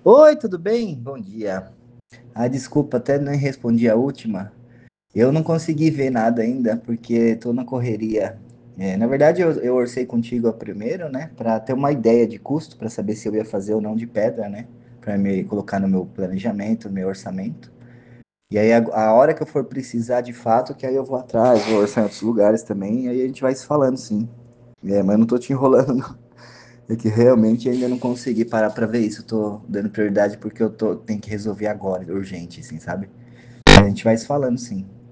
Oi, tudo bem? Bom dia. Desculpa, até nem respondi a última. Eu não consegui ver nada ainda, porque estou na correria. Na verdade, eu orcei contigo a primeiro, né? Para ter uma ideia de custo, para saber se eu ia fazer ou não de pedra, né? Para me colocar no meu planejamento, no meu orçamento. E aí, a hora que eu for precisar de fato, que aí eu vou atrás, vou orçar em outros lugares também, e aí a gente vai se falando, sim. Mas eu não tô te enrolando, não. É que realmente ainda não consegui parar pra ver isso. Eu tô dando prioridade porque tenho que resolver agora, urgente, assim, sabe? A gente vai se falando, sim.